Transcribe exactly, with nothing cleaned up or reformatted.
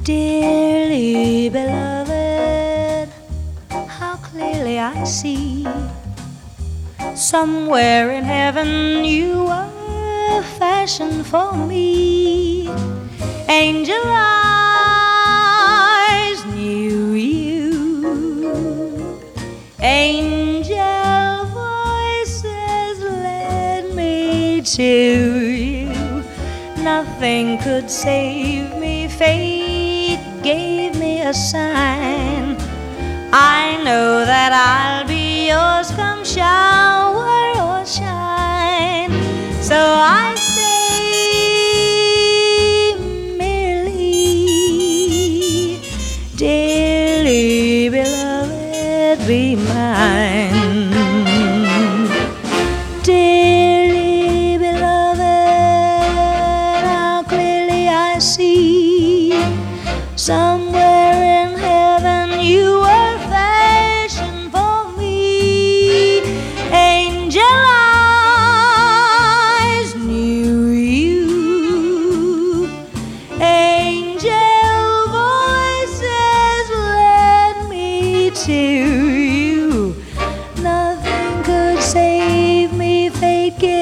Dearly beloved, how clearly I see, somewhere in heaven you were fashioned for me. Angel eyes knew you, angel voices led me to you. Nothing could save me, fate gave me a sign. I know that I'll be yours come shower or shine. So I say merely, dearly beloved, be mine. Dearly beloved, how clearly I see, somewhere in heaven you were fashioned for me. Angel eyes knew you, angel voices led me to you. Nothing could save me, fate gave